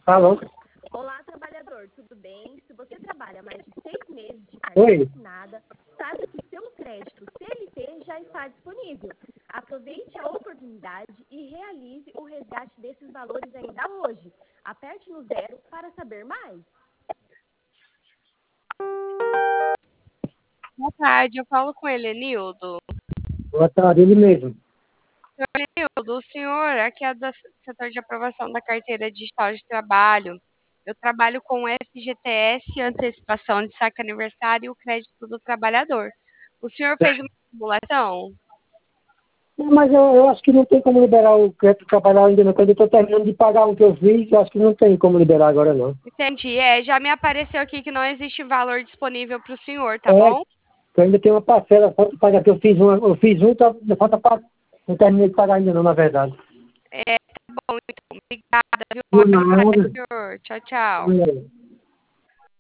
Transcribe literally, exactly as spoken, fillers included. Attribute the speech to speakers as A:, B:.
A: Falou.
B: Olá, trabalhador, tudo bem? Se você trabalha mais de seis meses de carteira assinada, saiba que seu crédito C L T já está disponível. Aproveite a oportunidade e realize o resgate desses valores ainda hoje. Aperte no zero para saber mais.
C: Boa tarde, eu falo com ele, Nildo.
A: Boa tarde, ele mesmo.
C: Senhor Nildo, o senhor aqui é do setor de aprovação da carteira digital de trabalho. Eu trabalho com F G T S, antecipação de saque aniversário e o crédito do trabalhador. O senhor fez uma simulação?
A: Não, mas eu, eu acho que não tem como liberar o crédito trabalhar ainda não. Quando eu estou terminando de pagar o que eu fiz, eu acho que não tem como liberar agora não.
C: Entendi. É, já me apareceu aqui que não existe valor disponível para o senhor, tá
A: É,
C: bom?
A: eu ainda tenho uma parcela, falta pagar, que eu fiz uma, eu fiz um, tá, falta pagar. Não terminei de pagar ainda não, na verdade.
C: É, tá bom, então. Obrigada, viu?
A: Por
C: Boa tarde,
A: nada.
C: senhor. Tchau, tchau.
A: Olha aí.